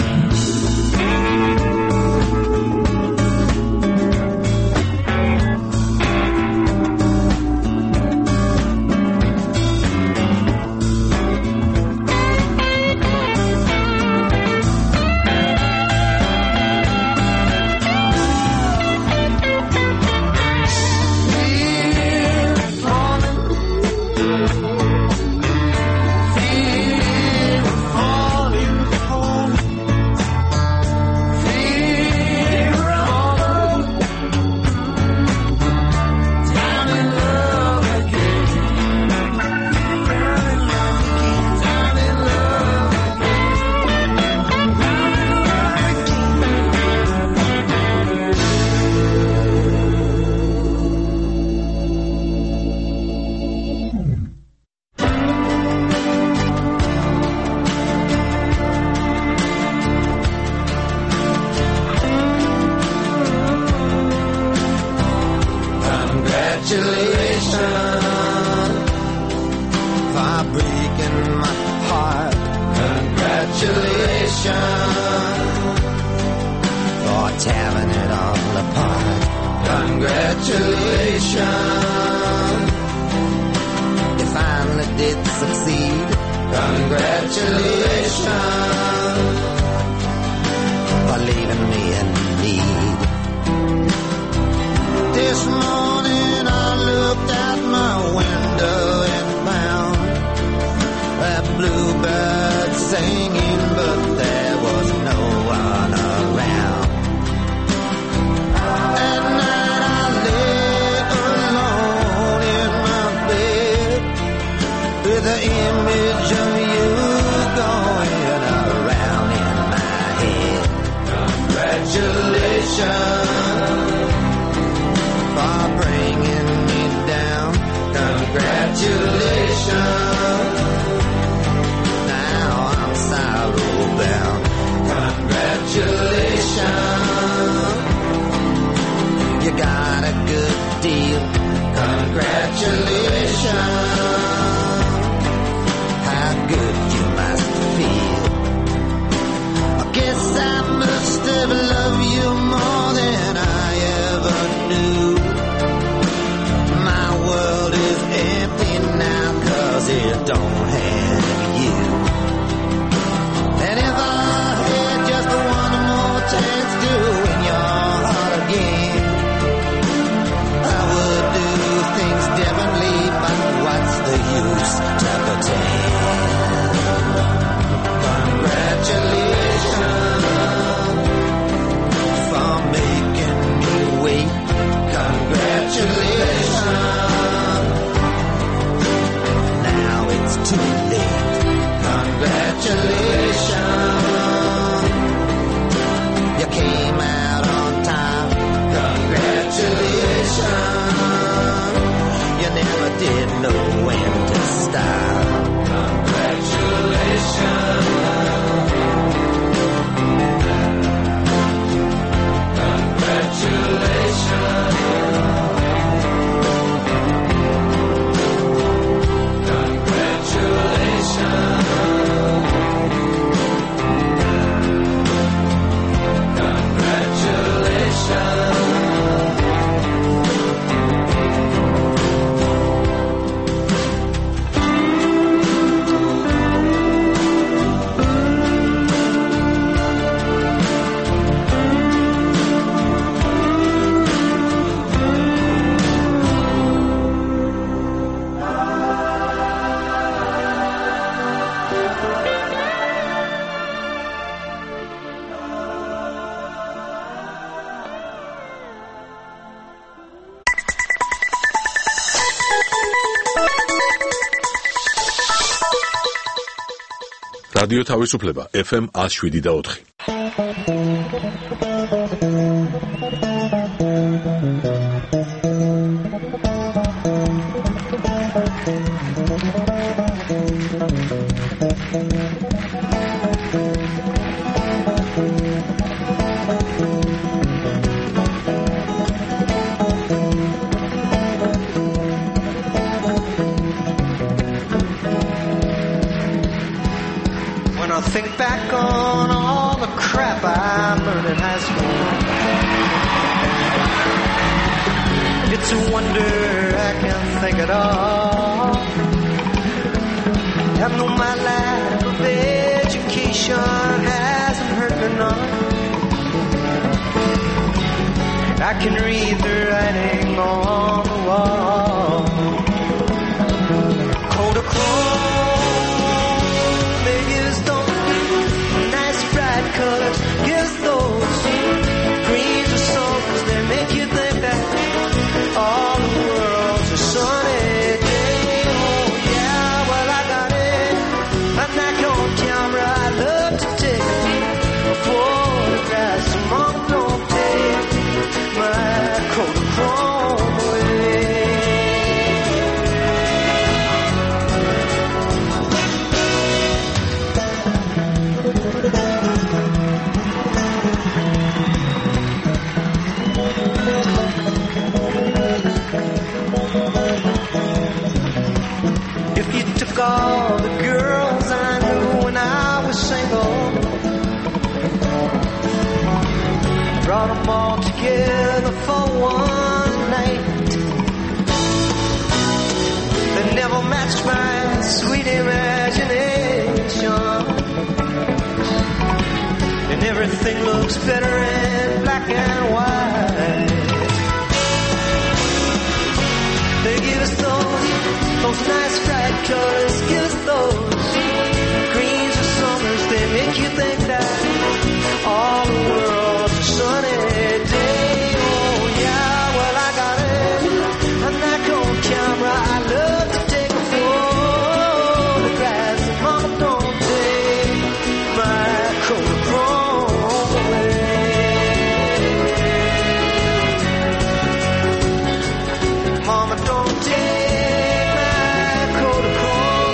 congratulations for breaking my heart. Congratulations for tearing it all apart. Congratulations, you finally did succeed. Congratulations for leaving me in need. This morning I looked out my window and found that bluebird singing, but there was no one around. At night I lay alone in my bed with the image of you going around in my head. Congratulations for bringing me down. Congratulations, now I'm sorrow bound. Congratulations, you got a good deal. Congratulations, how good you must feel. I guess I must have loved you more than I ever knew. My world is empty now 'cause it don't have you. And if I had just one more chance to win your heart again, came out on top. Congratulations, you never did know when to stop. Congratulations, congratulations. რადიო თავისუფლება ეფ ემ one oh seven და four. I think back on all the crap I learned in high school. It's a wonder I can think it all. I know my lack of education hasn't hurt me none. I can read the writing on the wall. Kodachrome, big as colors, yes, those greens are songs that make you think that all the world's a sunny day. Oh yeah, well I got it. I'm not on camera. I love to take photographs. Mom, don't take my Kodachrome away. All the girls I knew when I was single, brought them all together for one night. They never matched my sweet imagination, and everything looks better in black and white. They give us those Those nice bright colors, give us those greens or summers. They make you think that all the world's a sunny day. Oh yeah, well I got it. I'm not on camera. I love to take a photograph. Mama, don't take my Kodachrome away. Mama, don't take Kodachrome.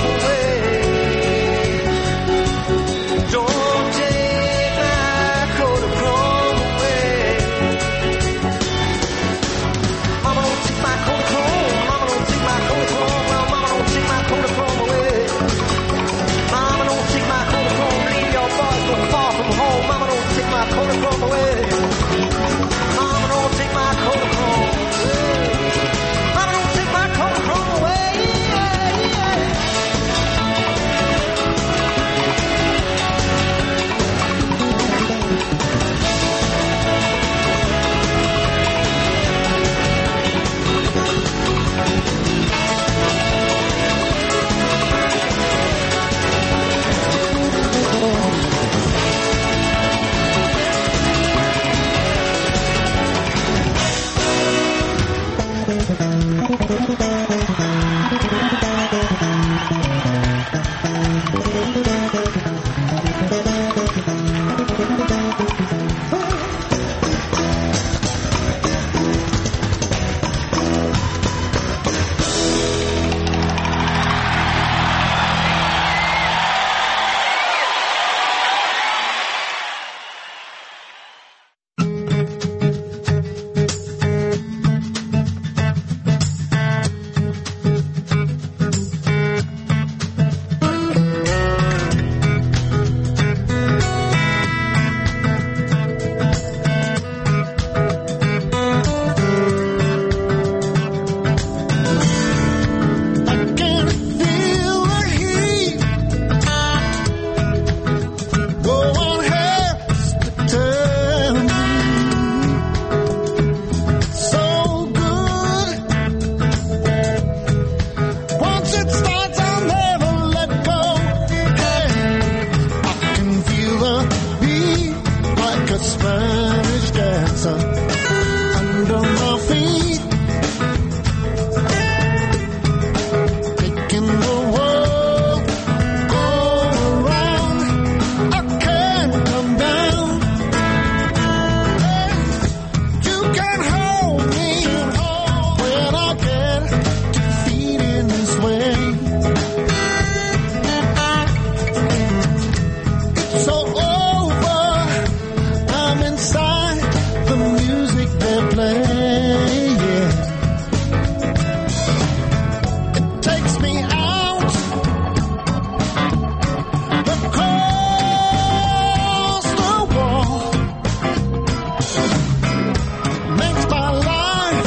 makes my life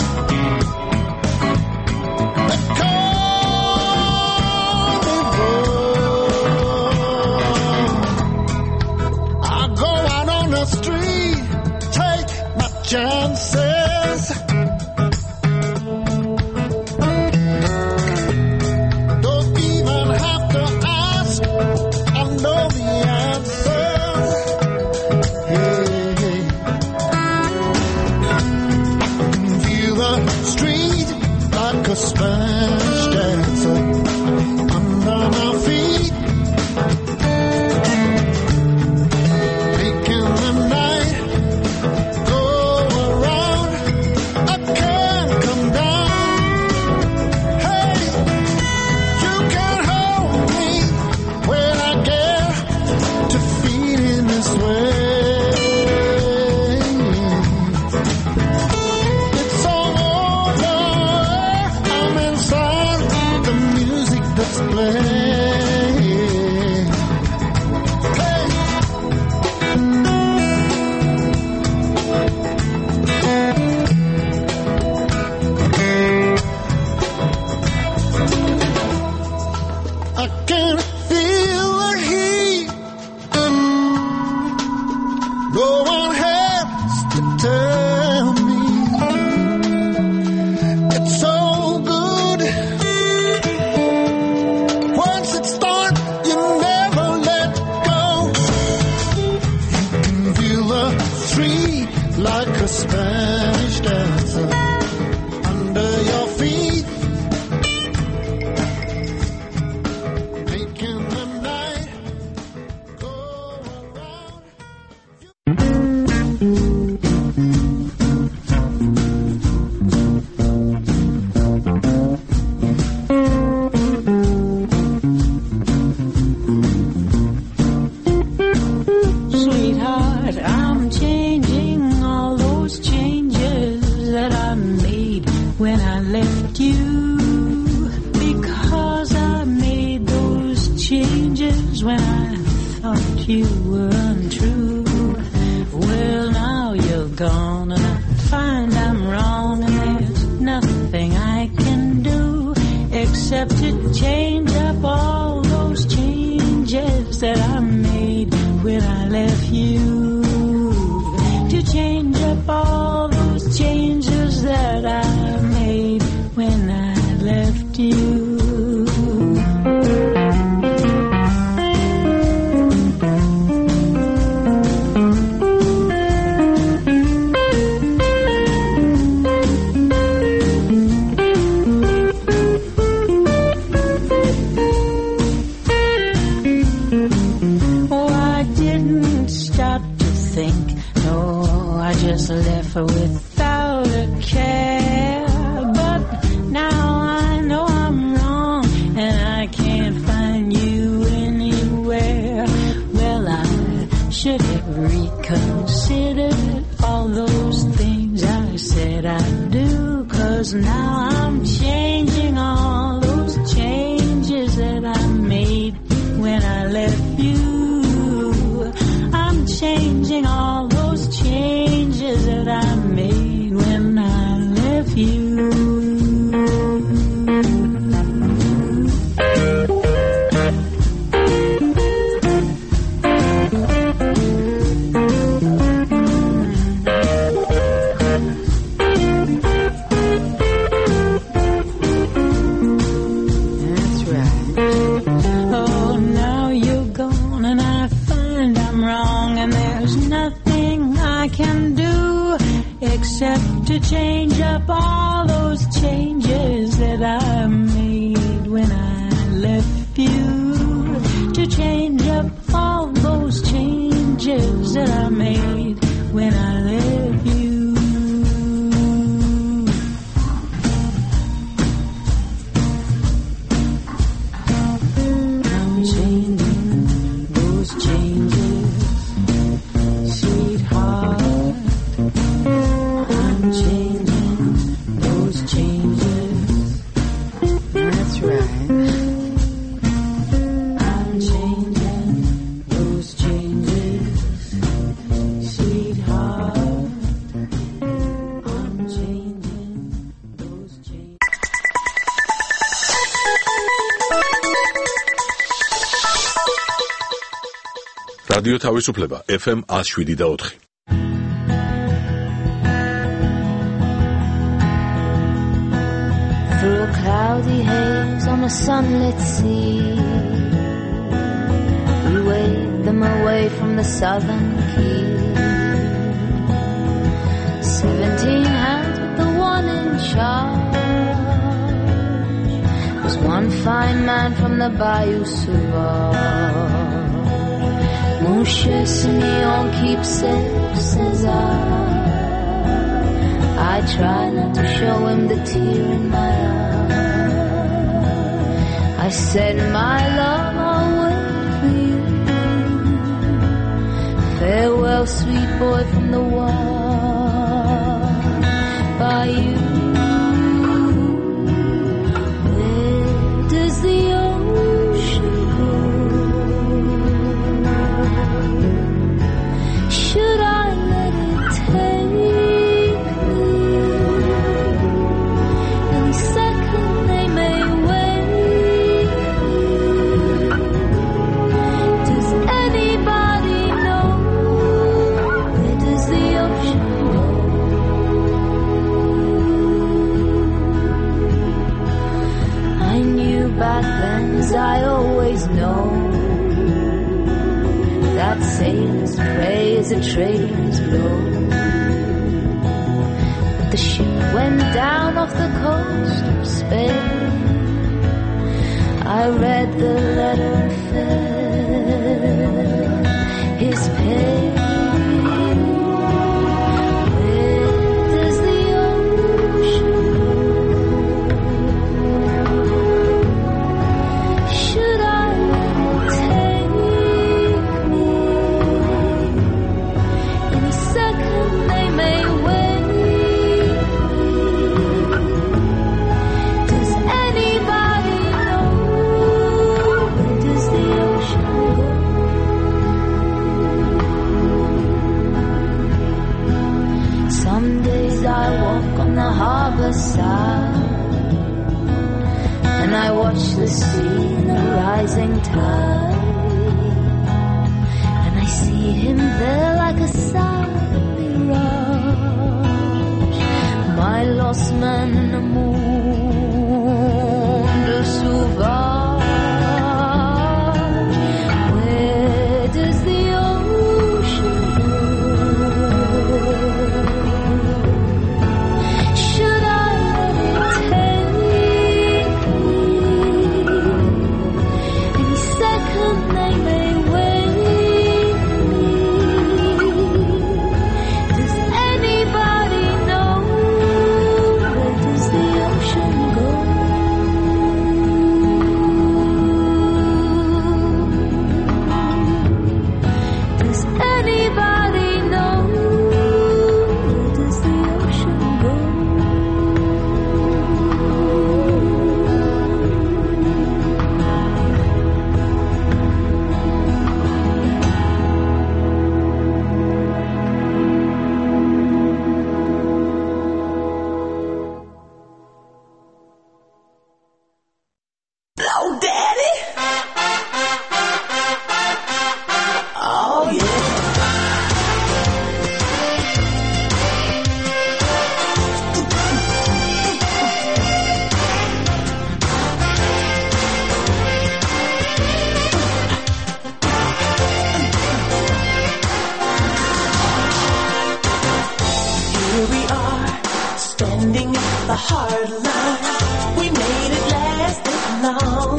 a carnival. I go out on the street, take my chances. Don't even have to ask, I know the answers. Hey, hey. I can feel the street like a Spanish dancer under my feet, making the night go around. I can't come down. Hey, you can hold me when I get to feeling this way. It's all over. I'm inside the music that's playing. Hey. I can feel the heat. No one has to tell me. It's so good. Once it starts, you never let go. You can feel the street like a Spanish dancer under your feet, making the night go around. Sweetheart, I'm changing all those changes that I made when I left you. Because I made those changes when I thought you were untrue. Well, now you're gone and I find I'm wrong, and there's nothing I can do except to change up all those changes that I made when I left you. To change up all those changes that I made when I left you. Oh, I didn't stop to think. No, I just left her without a care. But now I know I'm wrong, and I can't find you anywhere. Well, I should have reconsidered all those things I said I'd do. 'Cause now I'm changing all those changes that I made when I left you. I'm changing all those changes that I made when I left you. That's right. Oh, now you're gone and I find I'm wrong, and there's nothing I can do except to change up all those changes that I made when I left you. To change up all those changes that I made when I left you. I'm changing those changes, sweetheart. I'm changing those changes. That's right. I'm changing those changes, sweetheart. რადიო თავისუფლება F M one oh seven და four. Through a cloudy haze on a sunlit sea, we waved them away from the southern key. Seventeen hands with the one in charge was one fine man from the Bayou Sauvage. Mon cher Simeon, keep safe, says I. I try not to show him the tear in my eye. I said, my love, I'll wait for you. Farewell, sweet boy from the wild bayou. Where does the ocean go? Should I let it take me? Any second they may wait. Does anybody know? Where does the ocean go? I knew back then, as I always know, that sailors pray as a trader's blow. But the ship went down off the coast of Spain. I read the letter and felt his pain. Where does the ocean go? Should I let it take me? Any second they may wait. Does anybody know? Where does the ocean go? Some days I walk on the harbor side, and I watch the sea in the rising tide, and I see him there like a silent mirage, my lost man in the monde sauvage. Where does the ocean go? Should I let it take me? Any second they may wait. Does anybody know? Where does the ocean go? Does anybody know? Where does the ocean go? Blow daddy. Oh yeah. Here we are, standing at the hard line. We made it last this long.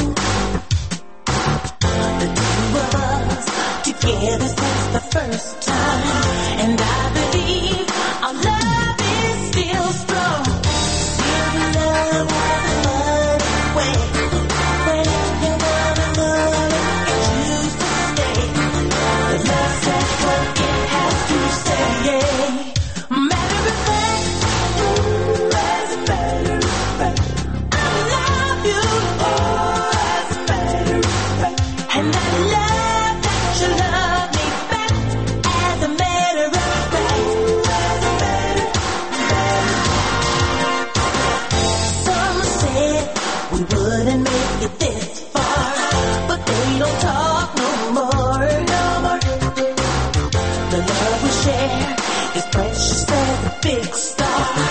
The two of us together since the first time, and I believe our love is still strong. Still love one way. When you love another and choose to stay, the love says what it has to say. Matter of fact, as a matter of fact, I love you. Oh, as a matter of fact, and I love that you love me back. As a matter of fact. the big star.